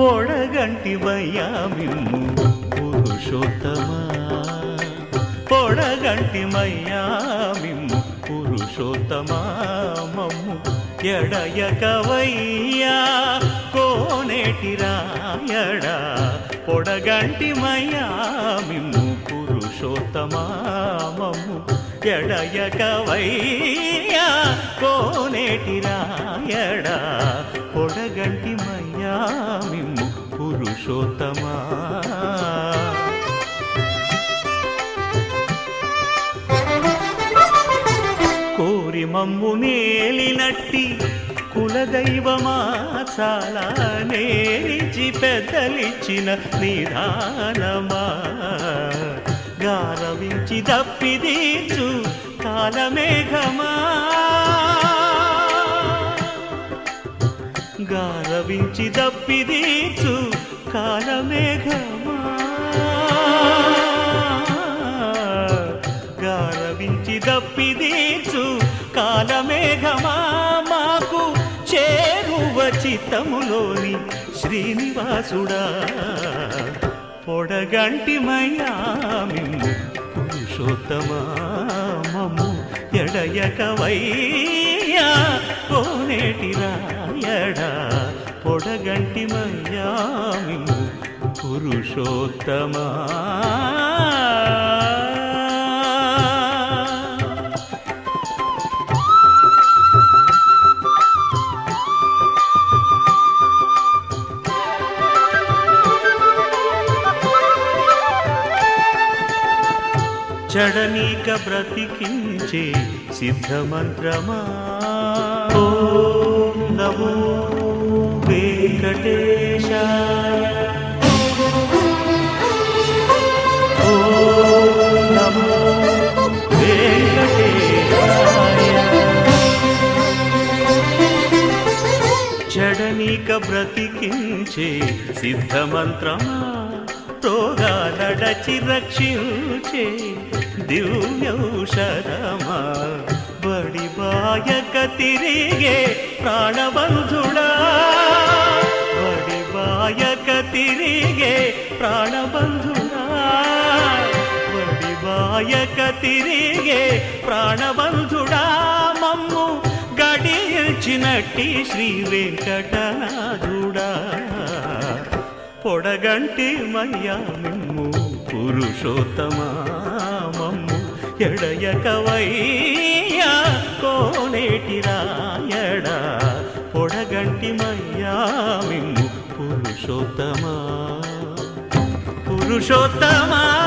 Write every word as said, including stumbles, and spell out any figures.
పొడగంటివయ్యా మిమ్ము పురుషోత్తమా పొడగంటిమయ్యా మిమ్ము పురుషోత్తమా మమ్ము ఎడయకవయ్యా కోనేటి రాయడా పొడగంటిమయ్యా మిమ్ము పురుషోత్తమా మమ్ము ఎడయకవయ్యా కోనేటి రాయడా పొడగంటిమయ్యా మిమ్ము పురుషోత్తమా కోరి మమ్ము నేలినట్టి కులదైవమా చాలా నేరిచి పెద్దలిచ్చిన నిదానమా గారవించి దప్పిదీచు కాలమేఘమా గారవించి దప్పిదీచు కాలమేఘమా గారవించి దప్పిదీచు కాలమేఘమా మాకు చేరువ చిత్తములోని శ్రీనివాసుడా పొడగంటిమయ్యా మిమ్ము పురుషోత్తమా మమ్ము ఎడయకవయ్యా కోనేటి రాయడా పొడగంటిమయ్యా మిమ్ము పురుషోత్తమా చడనీక బ్రతికించే సిద్ధమంత్రమా ఓం నమో వెంకటేశాయ ఓం నమో వెంకటేశాయ చడనీక బ్రతికించే సిద్ధమంత్రమా రోగాలడచి రక్షించే దివ్యౌషధమా బడిబాయక తిరిగే ప్రాణబంధుడా బడిబాయక తిరిగే ప్రాణబంధుడా బడిబాయక తిరిగే ప్రాణబంధుడా మమ్ము గడిచినట్టి శ్రీ వెంకటనాథుడా పొడగంటిమయ్యా మిమ్ము పురుషోత్తమా మమ్ము ఎడయకవయ్యా కోనేటి రాయడా పొడగంటిమయ్యా మిమ్ము పురుషోత్తమా పురుషోత్తమా